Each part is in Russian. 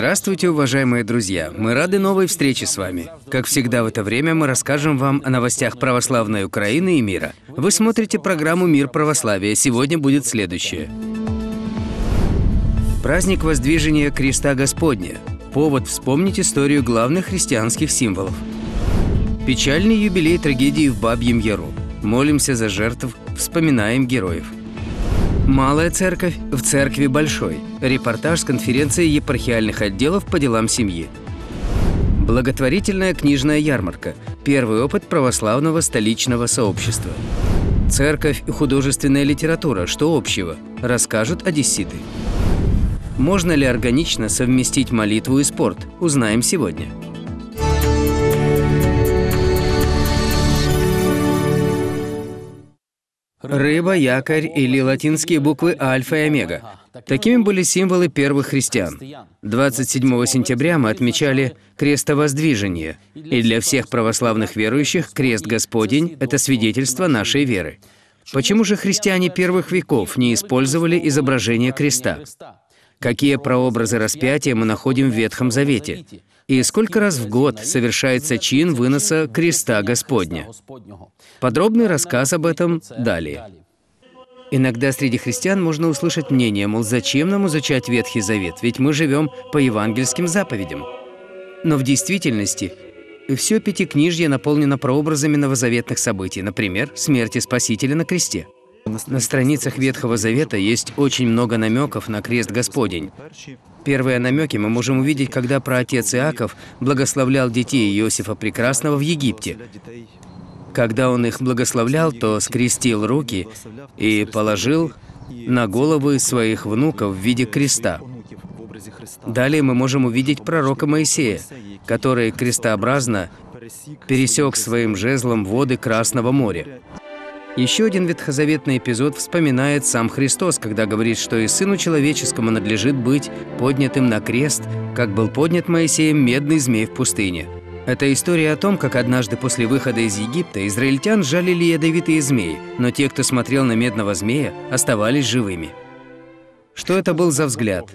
Здравствуйте, уважаемые друзья! Мы рады новой встрече с вами. Как всегда в это время мы расскажем вам о новостях православной Украины и мира. Вы смотрите программу «Мир православия». Сегодня будет следующее. Праздник Воздвижения Креста Господня. Повод вспомнить историю главных христианских символов. Печальный юбилей трагедии в Бабьем Яру. Молимся за жертв, вспоминаем героев. Малая церковь в церкви Большой. Репортаж с конференции епархиальных отделов по делам семьи. Благотворительная книжная ярмарка. Первый опыт православного столичного сообщества. Церковь и художественная литература. Что общего? Расскажут одесситы. Можно ли органично совместить молитву и спорт? Узнаем сегодня. Рыба, якорь или латинские буквы альфа и омега. Такими были символы первых христиан. 27 сентября мы отмечали крестовоздвижение. И для всех православных верующих крест Господень – это свидетельство нашей веры. Почему же христиане первых веков не использовали изображение креста? Какие прообразы распятия мы находим в Ветхом Завете? И сколько раз в год совершается чин выноса креста Господня? Подробный рассказ об этом далее. Иногда среди христиан можно услышать мнение, мол, зачем нам изучать Ветхий Завет, ведь мы живем по евангельским заповедям. Но в действительности все Пятикнижье наполнено прообразами новозаветных событий, например, смерти Спасителя на кресте. На страницах Ветхого Завета есть очень много намеков на крест Господень. Первые намеки мы можем увидеть, когда праотец Иаков благословлял детей Иосифа Прекрасного в Египте. Когда он их благословлял, то скрестил руки и положил на головы своих внуков в виде креста. Далее мы можем увидеть пророка Моисея, который крестообразно пересек своим жезлом воды Красного моря. Еще один ветхозаветный эпизод вспоминает сам Христос, когда говорит, что и Сыну Человеческому надлежит быть поднятым на крест, как был поднят Моисеем медный змей в пустыне. Это история о том, как однажды после выхода из Египта израильтян жалили ядовитые змеи, но те, кто смотрел на медного змея, оставались живыми. Что это был за взгляд?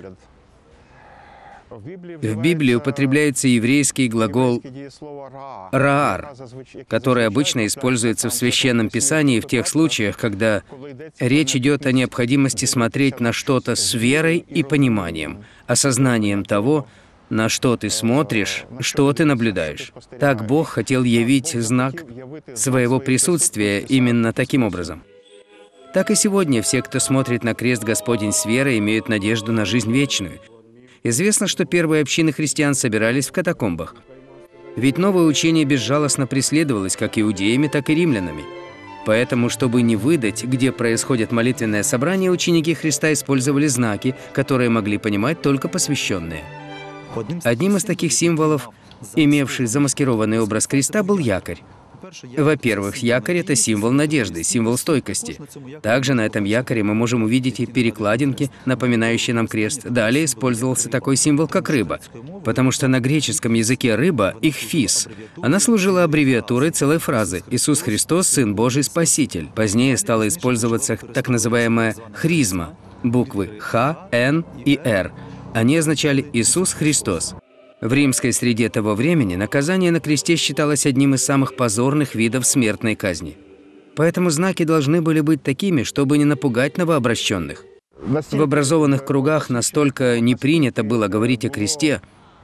В Библии употребляется еврейский глагол «раар», который обычно используется в Священном Писании в тех случаях, когда речь идет о необходимости смотреть на что-то с верой и пониманием, осознанием того, на что ты смотришь, что ты наблюдаешь. Так Бог хотел явить знак своего присутствия именно таким образом. Так и сегодня все, кто смотрит на крест Господень с верой, имеют надежду на жизнь вечную. Известно, что первые общины христиан собирались в катакомбах. Ведь новое учение безжалостно преследовалось как иудеями, так и римлянами. Поэтому, чтобы не выдать, где происходит молитвенное собрание, ученики Христа использовали знаки, которые могли понимать только посвященные. Одним из таких символов, имевший замаскированный образ креста, был якорь. Во-первых, якорь – это символ надежды, символ стойкости. Также на этом якоре мы можем увидеть и перекладинки, напоминающие нам крест. Далее использовался такой символ, как рыба, потому что на греческом языке рыба – ихфис. Она служила аббревиатурой целой фразы «Иисус Христос, Сын Божий, Спаситель». Позднее стала использоваться так называемая хризма – буквы Х, Н и Р. Они означали «Иисус Христос». В римской среде того времени наказание на кресте считалось одним из самых позорных видов смертной казни. Поэтому знаки должны были быть такими, чтобы не напугать новообращенных. В образованных кругах настолько не принято было говорить о кресте,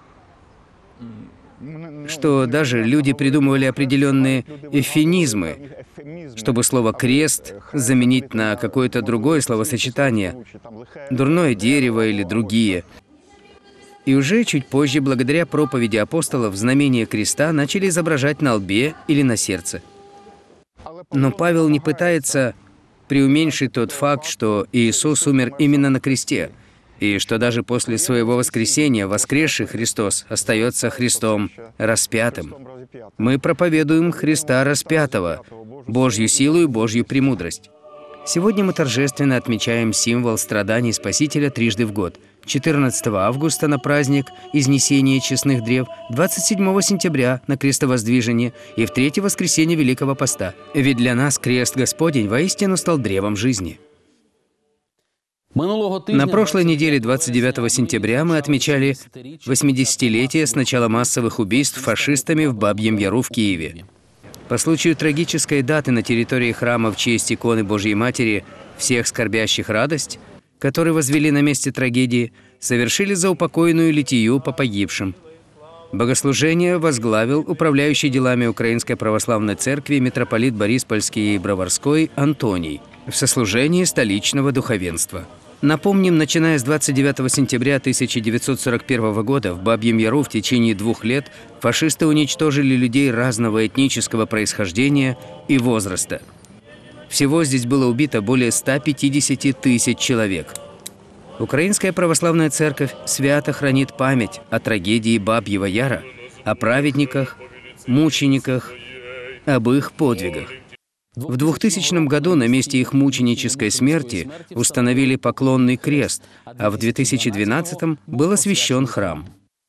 что даже люди придумывали определенные эвфемизмы, чтобы слово «крест» заменить на какое-то другое словосочетание, «дурное дерево» или другие. И уже чуть позже, благодаря проповеди апостолов, знамение креста начали изображать на лбе или на сердце. Но Павел не пытается преуменьшить тот факт, что Иисус умер именно на кресте, и что даже после своего воскресения воскресший Христос остается Христом распятым. Мы проповедуем Христа распятого, Божью силу и Божью премудрость. Сегодня мы торжественно отмечаем символ страданий Спасителя трижды в год. 14 августа на праздник Изнесения честных древ, 27 сентября на крестовоздвижение и в третье воскресенье Великого Поста. Ведь для нас крест Господень воистину стал древом жизни. На прошлой неделе, 29 сентября, мы отмечали 80-летие с начала массовых убийств фашистами в Бабьем Яру в Киеве. По случаю трагической даты на территории храма в честь иконы Божьей Матери «Всех скорбящих радость», который возвели на месте трагедии, совершили заупокойную литию по погибшим. Богослужение возглавил управляющий делами Украинской Православной Церкви митрополит Бориспольский и Броварской Антоний в сослужении столичного духовенства. Напомним, начиная с 29 сентября 1941 года в Бабьем Яру в течение 2 лет фашисты уничтожили людей разного этнического происхождения и возраста. Всего здесь было убито более 150 тысяч человек. Украинская Православная Церковь свято хранит память о трагедии Бабьего Яра, о праведниках, мучениках, об их подвигах. В 2000 году на месте их мученической смерти установили поклонный крест, а в 2012 был освящен храм.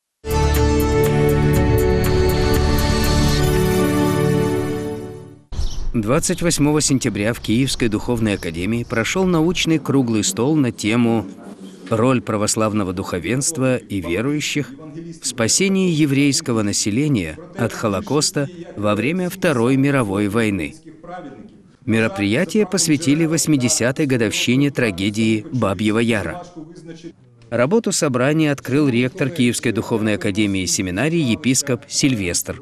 — 28 сентября в Киевской духовной академии прошел научный круглый стол на тему «Роль православного духовенства и верующих в спасении еврейского населения от Холокоста во время Второй мировой войны». Мероприятие посвятили 80-й годовщине трагедии Бабьего Яра. Работу собрания открыл ректор Киевской духовной академии и семинарии епископ Сильвестр.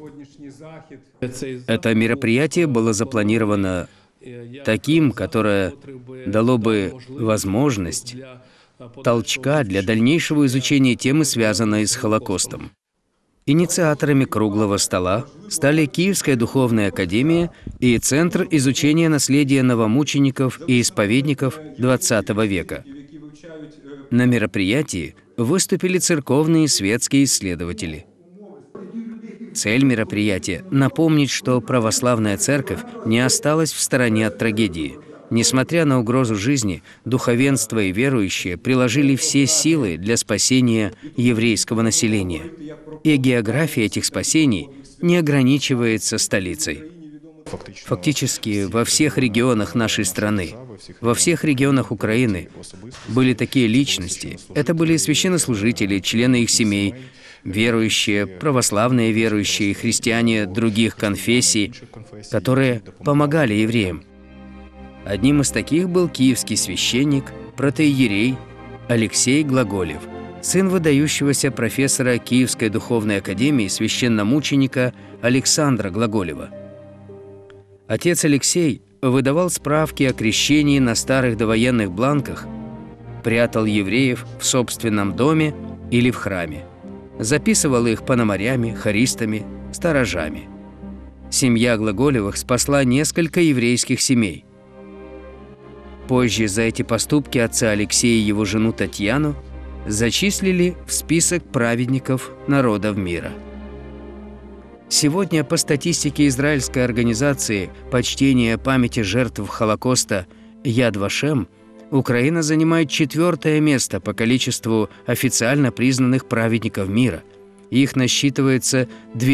Это мероприятие было запланировано таким, которое дало бы возможность толчка для дальнейшего изучения темы, связанной с Холокостом. Инициаторами круглого стола стали Киевская духовная академия и Центр изучения наследия новомучеников и исповедников XX века. На мероприятии выступили церковные и светские исследователи. Цель мероприятия – напомнить, что православная церковь не осталась в стороне от трагедии. Несмотря на угрозу жизни, духовенство и верующие приложили все силы для спасения еврейского населения. И география этих спасений не ограничивается столицей. Фактически во всех регионах нашей страны, во всех регионах Украины были такие личности. Это были священнослужители, члены их семей, верующие, православные верующие, христиане других конфессий, которые помогали евреям. Одним из таких был киевский священник, протоиерей Алексей Глаголев, сын выдающегося профессора Киевской духовной академии священномученика Александра Глаголева. Отец Алексей выдавал справки о крещении на старых довоенных бланках, прятал евреев в собственном доме или в храме, записывал их пономарями, хористами, сторожами. Семья Глаголевых спасла несколько еврейских семей. Позже за эти поступки отца Алексея и его жену Татьяну зачислили в список праведников народов мира. Сегодня по статистике израильской организации почтения памяти жертв Холокоста Яд Вашем Украина занимает 4-е место по количеству официально признанных праведников мира. Их насчитывается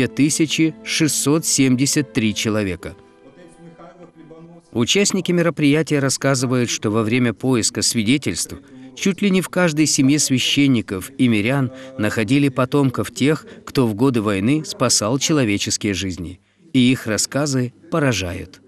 2673 человека. Участники мероприятия рассказывают, что во время поиска свидетельств чуть ли не в каждой семье священников и мирян находили потомков тех, кто в годы войны спасал человеческие жизни. И их рассказы поражают.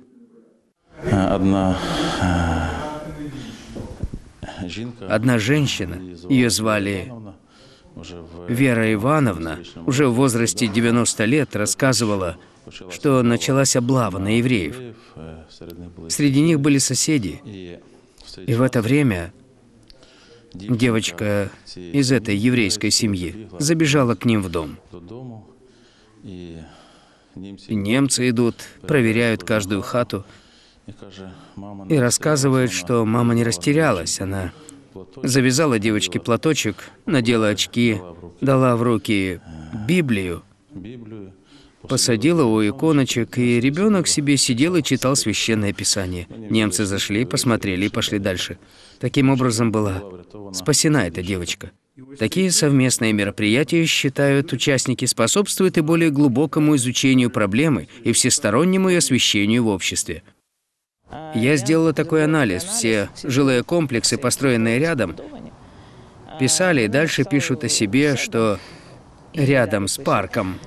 Одна женщина, ее звали Вера Ивановна, уже в возрасте 90 лет рассказывала, что началась облава на евреев. Среди них были соседи. И в это время девочка из этой еврейской семьи забежала к ним в дом. И немцы идут, проверяют каждую хату и рассказывают, что мама не растерялась. Она завязала девочке платочек, надела очки, дала в руки Библию, посадила у иконочек, и ребенок себе сидел и читал Священное Писание. Немцы зашли, посмотрели и пошли дальше. Таким образом была спасена эта девочка. Такие совместные мероприятия, считают участники, способствуют и более глубокому изучению проблемы и всестороннему ее освещению в обществе. Я сделала такой анализ. Все жилые комплексы, построенные рядом, писали и дальше пишут о себе, что рядом с парком.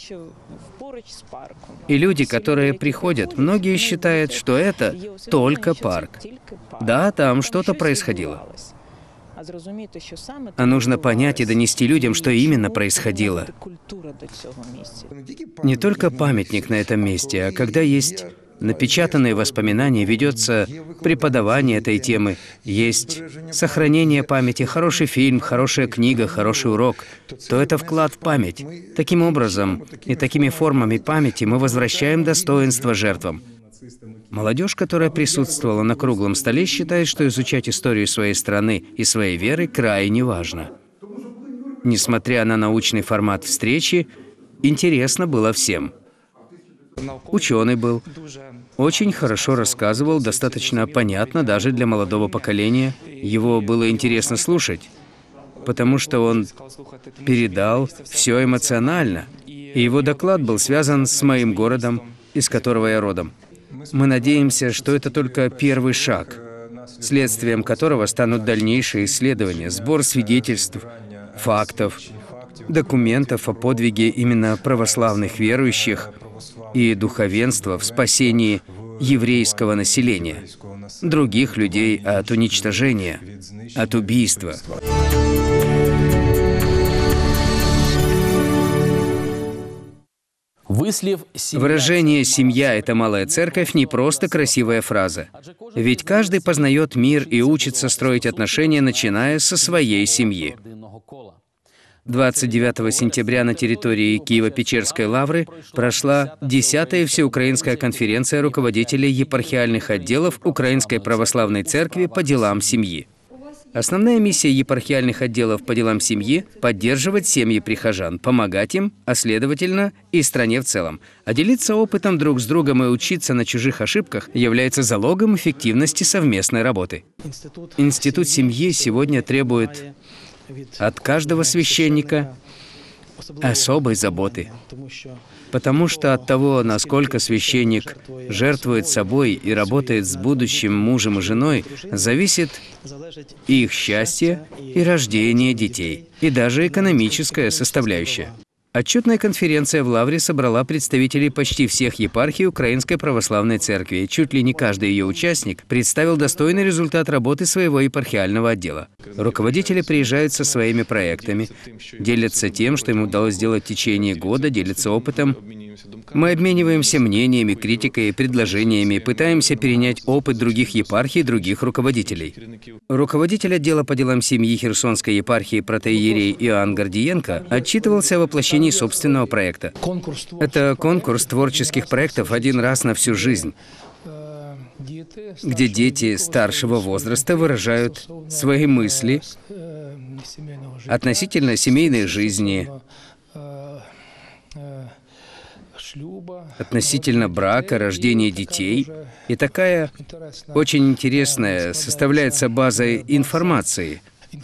И люди, которые приходят, многие считают, что это только парк. Да, там что-то происходило. А нужно понять и донести людям, что именно происходило. Не только памятник на этом месте, а когда есть напечатанные воспоминания, ведется преподавание этой темы, есть сохранение памяти, хороший фильм, хорошая книга, хороший урок, то это вклад в память. Таким образом и такими формами памяти мы возвращаем достоинство жертвам. Молодежь, которая присутствовала на круглом столе, считает, что изучать историю своей страны и своей веры крайне важно. Несмотря на научный формат встречи, интересно было всем. Ученый был, очень хорошо рассказывал, достаточно понятно даже для молодого поколения. Его было интересно слушать, потому что он передал все эмоционально. И его доклад был связан с моим городом, из которого я родом. Мы надеемся, что это только первый шаг, следствием которого станут дальнейшие исследования, сбор свидетельств, фактов, документов о подвиге именно православных верующих и духовенства в спасении еврейского населения, других людей от уничтожения, от убийства. Выражение «семья – это малая церковь» не просто красивая фраза. Ведь каждый познает мир и учится строить отношения, начиная со своей семьи. 29 сентября на территории Киево-Печерской лавры прошла 10-я Всеукраинская конференция руководителей епархиальных отделов Украинской Православной Церкви по делам семьи. Основная миссия епархиальных отделов по делам семьи – поддерживать семьи прихожан, помогать им, а следовательно, и стране в целом. А делиться опытом друг с другом и учиться на чужих ошибках является залогом эффективности совместной работы. Институт семьи сегодня требует от каждого священника особой заботы, потому что от того, насколько священник жертвует собой и работает с будущим мужем и женой, зависит их счастье и рождение детей, и даже экономическая составляющая. Отчетная конференция в Лавре собрала представителей почти всех епархий Украинской Православной Церкви. Чуть ли не каждый ее участник представил достойный результат работы своего епархиального отдела. Руководители приезжают со своими проектами, делятся тем, что им удалось сделать в течение года, делятся опытом. Мы обмениваемся мнениями, критикой и предложениями, пытаемся перенять опыт других епархий и других руководителей. Руководитель отдела по делам семьи Херсонской епархии протоиерей Иоанн Гордиенко отчитывался о воплощении собственного проекта. Это конкурс творческих проектов один раз на всю жизнь, где дети старшего возраста выражают свои мысли относительно семейной жизни, относительно брака, рождения детей. И такая очень интересная составляется база информации,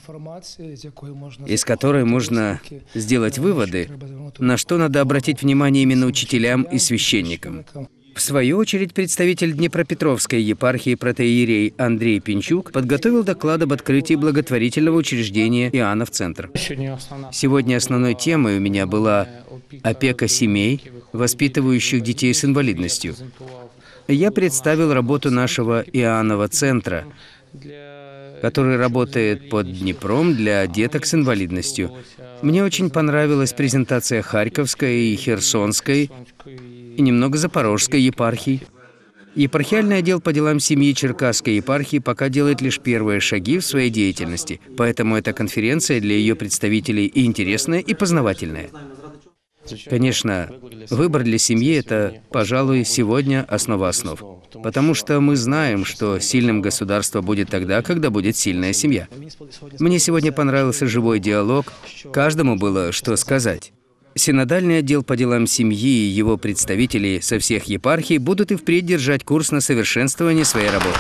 из которой можно сделать выводы, на что надо обратить внимание именно учителям и священникам. В свою очередь, представитель Днепропетровской епархии протоиерей Андрей Пинчук подготовил доклад об открытии благотворительного учреждения Иоаннов Центр. Сегодня основной темой у меня была опека семей, воспитывающих детей с инвалидностью. Я представил работу нашего Иоаннова Центра, который работает под Днепром для деток с инвалидностью. Мне очень понравилась презентация Харьковской и Херсонской, и немного Запорожской епархий. Епархиальный отдел по делам семьи Черкасской епархии пока делает лишь первые шаги в своей деятельности, поэтому эта конференция для ее представителей и интересная, и познавательная. Конечно, выбор для семьи – это, пожалуй, сегодня основа основ. Потому что мы знаем, что сильным государство будет тогда, когда будет сильная семья. Мне сегодня понравился живой диалог, каждому было что сказать. Синодальный отдел по делам семьи и его представители со всех епархий будут и впредь держать курс на совершенствование своей работы.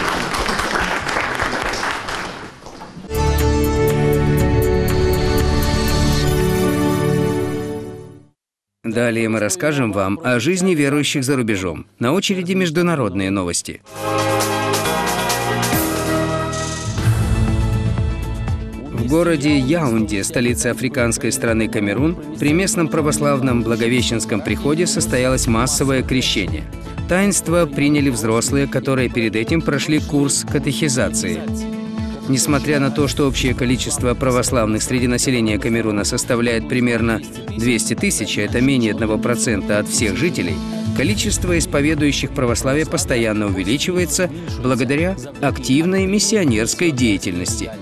Далее мы расскажем вам о жизни верующих за рубежом. На очереди международные новости. В городе Яунде, столице африканской страны Камерун, при местном православном Благовещенском приходе состоялось массовое крещение. Таинство приняли взрослые, которые перед этим прошли курс катехизации. Несмотря на то, что общее количество православных среди населения Камеруна составляет примерно 200 тысяч, а это менее 1% от всех жителей, количество исповедующих православие постоянно увеличивается благодаря активной миссионерской деятельности.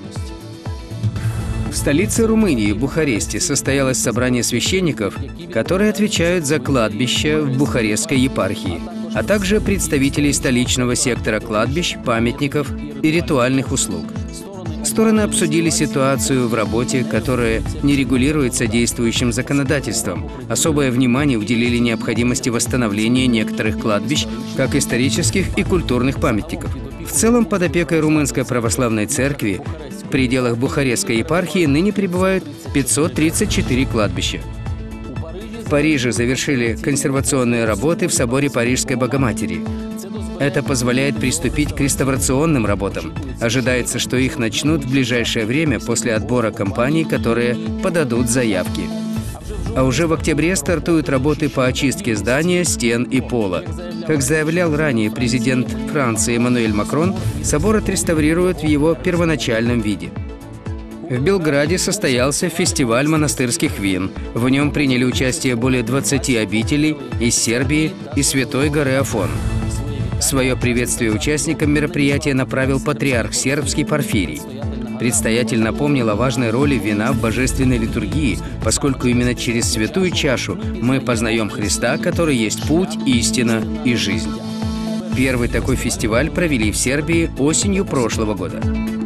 В столице Румынии, Бухаресте, состоялось собрание священников, которые отвечают за кладбища в Бухарестской епархии, а также представителей столичного сектора кладбищ, памятников и ритуальных услуг. Стороны обсудили ситуацию в работе, которая не регулируется действующим законодательством. Особое внимание уделили необходимости восстановления некоторых кладбищ, как исторических и культурных памятников. В целом, под опекой Румынской православной церкви в пределах Бухарестской епархии ныне пребывают 534 кладбища. В Париже завершили консервационные работы в соборе Парижской Богоматери. Это позволяет приступить к реставрационным работам. Ожидается, что их начнут в ближайшее время после отбора компаний, которые подадут заявки. А уже в октябре стартуют работы по очистке здания, стен и пола. Как заявлял ранее президент Франции Эммануэль Макрон, собор отреставрируют в его первоначальном виде. В Белграде состоялся фестиваль монастырских вин. В нем приняли участие более 20 обителей из Сербии и Святой горы Афон. Свое приветствие участникам мероприятия направил патриарх сербский Порфирий. Предстоятель напомнил о важной роли вина в божественной литургии, поскольку именно через святую чашу мы познаем Христа, который есть путь, истина и жизнь. Первый такой фестиваль провели в Сербии осенью прошлого года.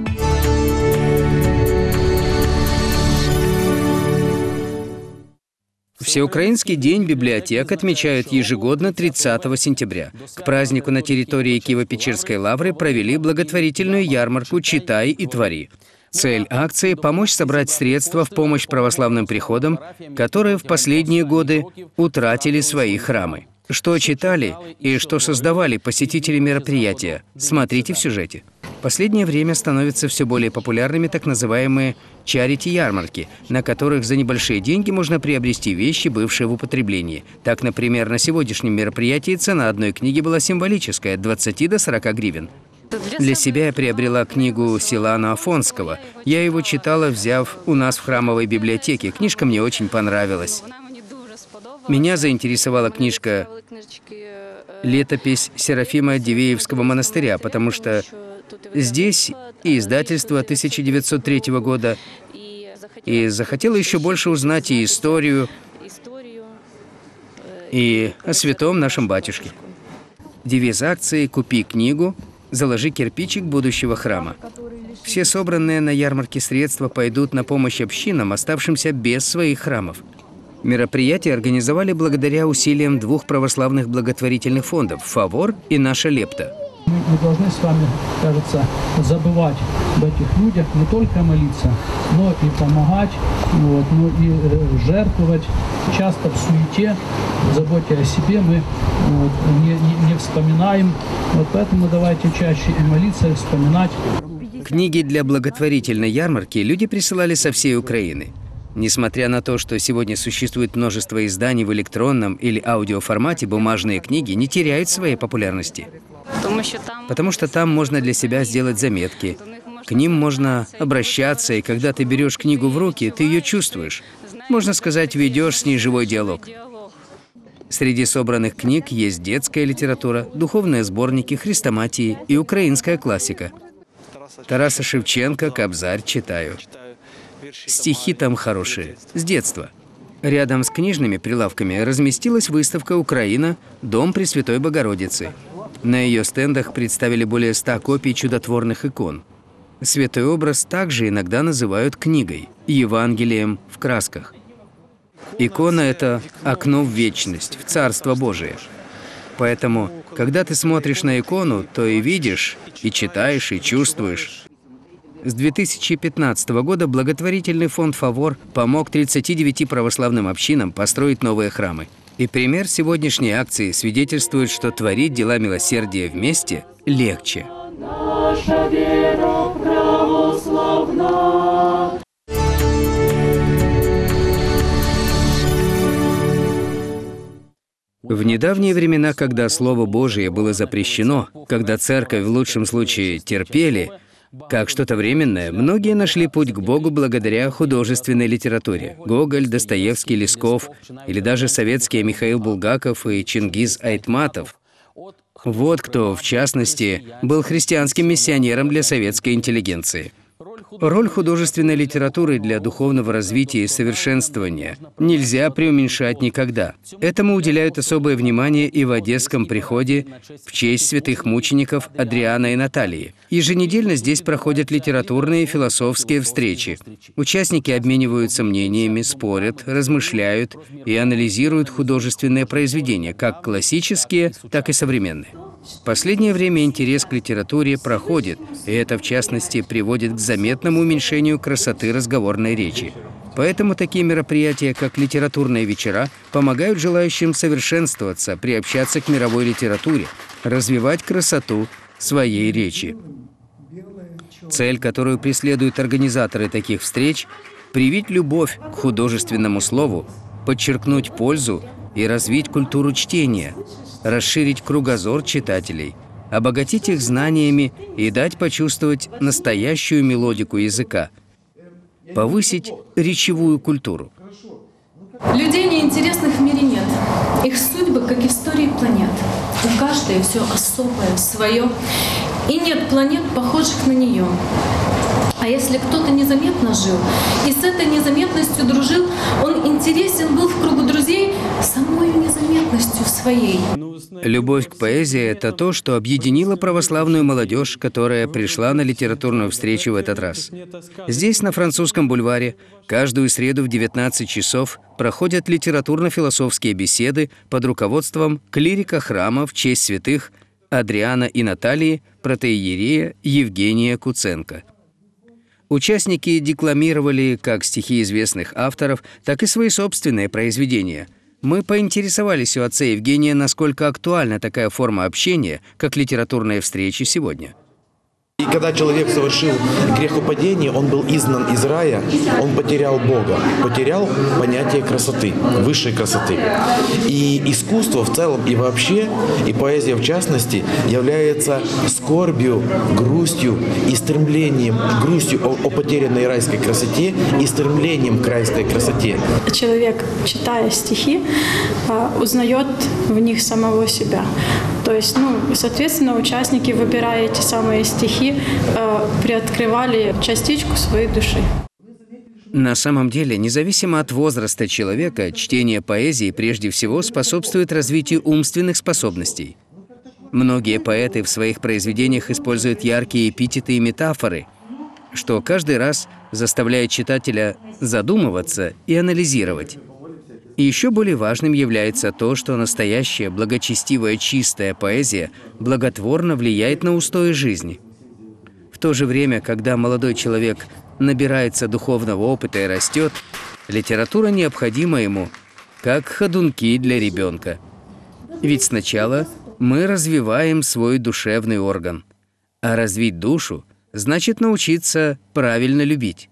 Всеукраинский день библиотек отмечают ежегодно 30 сентября. К празднику на территории Киево-Печерской лавры провели благотворительную ярмарку «Читай и твори». Цель акции – помочь собрать средства в помощь православным приходам, которые в последние годы утратили свои храмы. Что читали и что создавали посетители мероприятия, смотрите в сюжете. В последнее время становятся все более популярными так называемые чарити-ярмарки, на которых за небольшие деньги можно приобрести вещи, бывшие в употреблении. Так, например, на сегодняшнем мероприятии цена одной книги была символическая – от 20 до 40 гривен. Для себя я приобрела книгу Силана Афонского. Я его читала, взяв у нас в храмовой библиотеке. Книжка мне очень понравилась. Меня заинтересовала книжка «Летопись Серафима Дивеевского монастыря», потому что здесь и издательство 1903 года, и захотела еще больше узнать и историю, и о святом нашем батюшке. Девиз акции «Купи книгу, заложи кирпичик будущего храма». Все собранные на ярмарке средства пойдут на помощь общинам, оставшимся без своих храмов. Мероприятие организовали благодаря усилиям двух православных благотворительных фондов «Фавор» и «Наша лепта». Мы должны с вами, кажется, забывать об этих людях, не только молиться, но и помогать, но и жертвовать. Часто в суете, в заботе о себе мы не вспоминаем. Поэтому давайте чаще и молиться, и вспоминать. Книги для благотворительной ярмарки люди присылали со всей Украины. Несмотря на то, что сегодня существует множество изданий в электронном или аудиоформате, бумажные книги не теряют своей популярности. Потому что там можно для себя сделать заметки. К ним можно обращаться, и когда ты берешь книгу в руки, ты ее чувствуешь. Можно сказать, ведешь с ней живой диалог. Среди собранных книг есть детская литература, духовные сборники, хрестоматии и украинская классика. Тараса Шевченко, Кобзарь читаю. Стихи там хорошие, с детства. Рядом с книжными прилавками разместилась выставка «Украина. Дом Пресвятой Богородицы». На ее стендах представили более 100 копий чудотворных икон. Святой образ также иногда называют книгой, Евангелием в красках. Икона – это окно в вечность, в Царство Божие. Поэтому, когда ты смотришь на икону, то и видишь, и читаешь, и чувствуешь. С 2015 года благотворительный фонд «Фавор» помог 39 православным общинам построить новые храмы. И пример сегодняшней акции свидетельствует, что творить дела милосердия вместе легче. Наша вера православна. В недавние времена, когда Слово Божие было запрещено, когда церковь в лучшем случае терпели, как что-то временное, многие нашли путь к Богу благодаря художественной литературе. Гоголь, Достоевский, Лесков или даже советские Михаил Булгаков и Чингиз Айтматов. Вот кто, в частности, был христианским миссионером для советской интеллигенции. Роль художественной литературы для духовного развития и совершенствования нельзя преуменьшать никогда. Этому уделяют особое внимание и в Одесском приходе в честь святых мучеников Адриана и Наталии. Еженедельно здесь проходят литературные и философские встречи. Участники обмениваются мнениями, спорят, размышляют и анализируют художественные произведения, как классические, так и современные. В последнее время интерес к литературе проходит, и это, в частности, приводит к заметному уменьшению красоты разговорной речи. Поэтому такие мероприятия, как литературные вечера, помогают желающим совершенствоваться, приобщаться к мировой литературе, развивать красоту своей речи. Цель, которую преследуют организаторы таких встреч – привить любовь к художественному слову, подчеркнуть пользу и развить культуру чтения, расширить кругозор читателей, обогатить их знаниями и дать почувствовать настоящую мелодику языка, повысить речевую культуру. Людей неинтересных в мире нет. Их судьбы, как истории планет. У каждой все особое, свое. И нет планет, похожих на нее. А если кто-то незаметно жил и с этой незаметностью дружил, он интересен был в кругу друзей самой незаметностью своей. Любовь к поэзии – это то, что объединило православную молодежь, которая пришла на литературную встречу в этот раз. Здесь, на Французском бульваре, каждую среду в 19 часов проходят литературно-философские беседы под руководством клирика храма в честь святых Адриана и Наталии, протоиерея Евгения Куценко. Участники декламировали как стихи известных авторов, так и свои собственные произведения. Мы поинтересовались у отца Евгения, насколько актуальна такая форма общения, как литературные встречи сегодня. И когда человек совершил грехопадение, он был изгнан из рая, он потерял Бога, потерял понятие красоты, высшей красоты. И искусство в целом и вообще, и поэзия в частности, является скорбью, грустью и стремлением, грустью о потерянной райской красоте и стремлением к райской красоте. Человек, читая стихи, узнает в них самого себя. То есть, соответственно, участники, выбирая эти самые стихи, приоткрывали частичку своей души. На самом деле, независимо от возраста человека, чтение поэзии прежде всего способствует развитию умственных способностей. Многие поэты в своих произведениях используют яркие эпитеты и метафоры, что каждый раз заставляет читателя задумываться и анализировать. И еще более важным является то, что настоящая, благочестивая, чистая поэзия благотворно влияет на устои жизни. В то же время, когда молодой человек набирается духовного опыта и растет, литература необходима ему, как ходунки для ребенка. Ведь сначала мы развиваем свой душевный орган, а развить душу значит научиться правильно любить.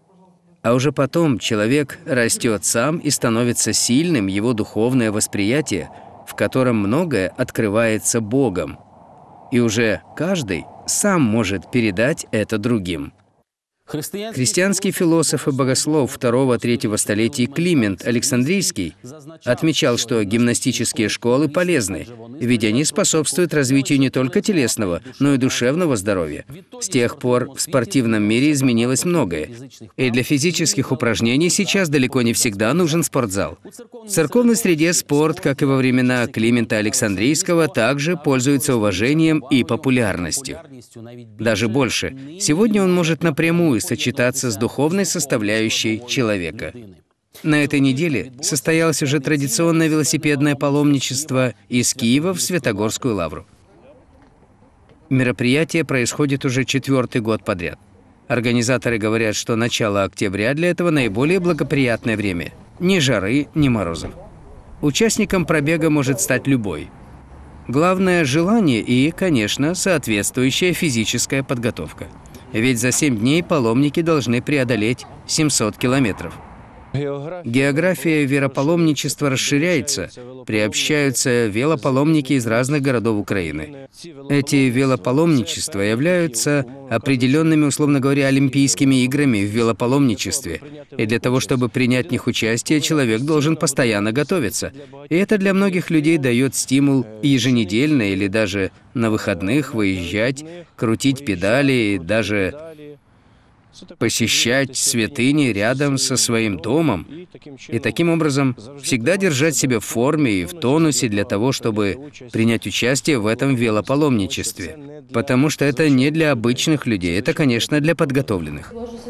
А уже потом человек растет сам и становится сильным его духовное восприятие, в котором многое открывается Богом. И уже каждый сам может передать это другим. Христианский философ и богослов II-III столетий Климент Александрийский отмечал, что гимнастические школы полезны, ведь они способствуют развитию не только телесного, но и душевного здоровья. С тех пор в спортивном мире изменилось многое, и для физических упражнений сейчас далеко не всегда нужен спортзал. В церковной среде спорт, как и во времена Климента Александрийского, также пользуется уважением и популярностью. Даже больше, сегодня он может напрямую сочетаться с духовной составляющей человека. На этой неделе состоялось уже традиционное велосипедное паломничество из Киева в Святогорскую лавру. Мероприятие происходит уже 4-й год подряд. Организаторы говорят, что начало октября для этого наиболее благоприятное время. Ни жары, ни морозов. Участником пробега может стать любой. Главное – желание и, конечно, соответствующая физическая подготовка. Ведь за 7 дней паломники должны преодолеть 700 километров. География веропаломничества расширяется, приобщаются велопаломники из разных городов Украины. Эти велопаломничества являются определенными, условно говоря, олимпийскими играми в велопаломничестве. И для того, чтобы принять в них участие, человек должен постоянно готовиться. И это для многих людей дает стимул еженедельно или даже на выходных выезжать, крутить педали, даже посещать святыни рядом со своим домом и таким образом всегда держать себя в форме и в тонусе для того, чтобы принять участие в этом велопаломничестве. Потому что это не для обычных людей, это, конечно, для подготовленных.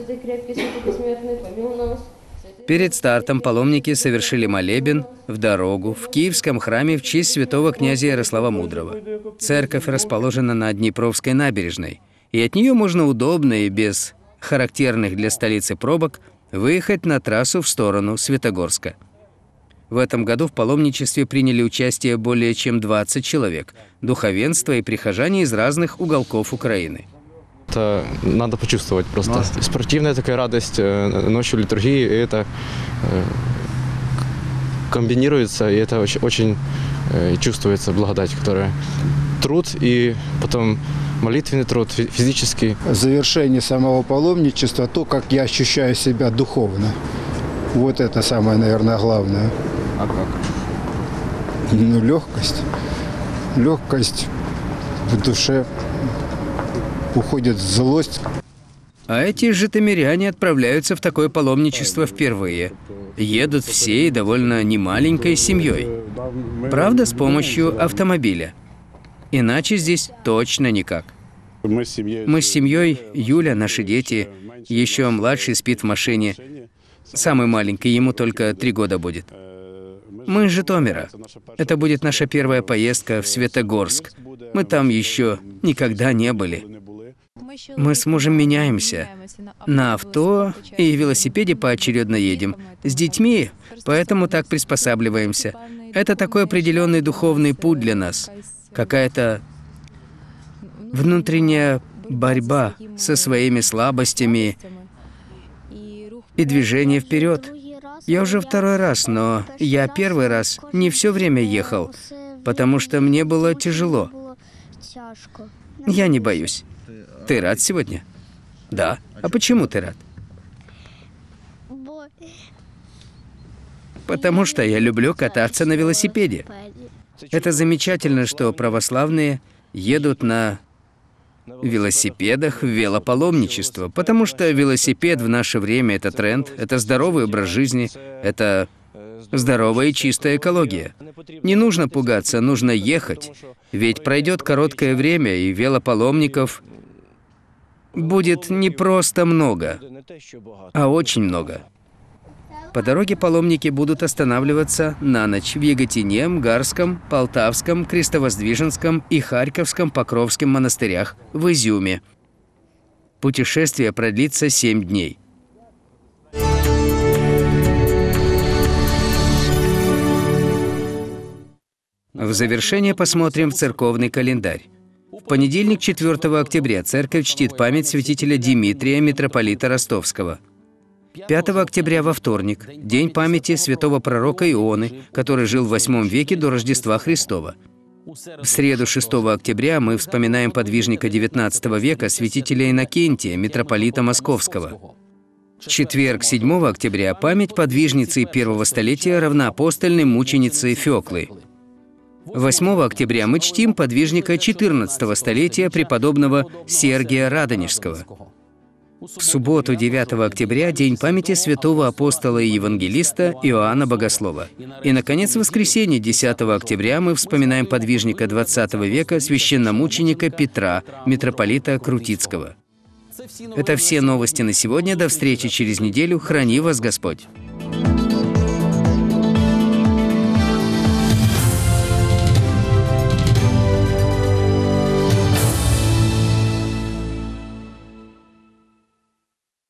Перед стартом паломники совершили молебен в дорогу в Киевском храме в честь святого князя Ярослава Мудрого. Церковь расположена на Днепровской набережной, и от нее можно удобно и без характерных для столицы пробок выехать на трассу в сторону Светогорска. В этом году в паломничестве приняли участие более чем 20 человек, духовенство и прихожане из разных уголков Украины. Это надо почувствовать просто. Спортивная такая радость ночью литургии, и это комбинируется, и это очень чувствуется благодать, которая труд и потом молитвенный труд, физический. Завершение самого паломничества, то, как я ощущаю себя духовно. Вот это самое, наверное, главное. А как? Ну, легкость. Легкость в душе. Уходит злость. А эти житомиряне отправляются в такое паломничество впервые. Едут все и довольно немаленькой семьей. Правда, с помощью автомобиля. Иначе здесь точно никак. Мы с семьей, Юля, наши дети, еще младший спит в машине. Самый маленький, ему только 3 года будет. Мы из Житомира. Это будет наша первая поездка в Светогорск. Мы там еще никогда не были. Мы с мужем меняемся. На авто и велосипеде поочередно едем. С детьми, поэтому так приспосабливаемся. Это такой определенный духовный путь для нас. Какая-то внутренняя борьба со своими слабостями и движение вперед. Я уже 2-й раз, но я 1-й раз не все время ехал, потому что мне было тяжело. Я не боюсь. Ты рад сегодня? Да. А почему ты рад? Потому что я люблю кататься на велосипеде. Это замечательно, что православные едут на велосипедах в велопаломничество, потому что велосипед в наше время – это тренд, это здоровый образ жизни, это здоровая и чистая экология. Не нужно пугаться, нужно ехать, ведь пройдет короткое время, и велопаломников будет не просто много, а очень много. По дороге паломники будут останавливаться на ночь в Яготине, Мгарском, Полтавском, Крестовоздвиженском и Харьковском Покровском монастырях в Изюме. Путешествие продлится 7 дней. В завершение посмотрим в церковный календарь. В понедельник, 4 октября, церковь чтит память святителя Димитрия, митрополита Ростовского. 5 октября во вторник – день памяти святого пророка Ионы, который жил в 8 веке до Рождества Христова. В среду, 6 октября, мы вспоминаем подвижника 19 века, святителя Иннокентия, митрополита Московского. В четверг, 7 октября, память подвижницы 1-го столетия равноапостольной мученицы Феклы. 8 октября мы чтим подвижника 14-го столетия преподобного Сергия Радонежского. В субботу, 9 октября, день памяти святого апостола и евангелиста Иоанна Богослова. И, наконец, в воскресенье, 10 октября, мы вспоминаем подвижника 20 века, священномученика Петра, митрополита Крутицкого. Это все новости на сегодня. До встречи через неделю. Храни вас Господь!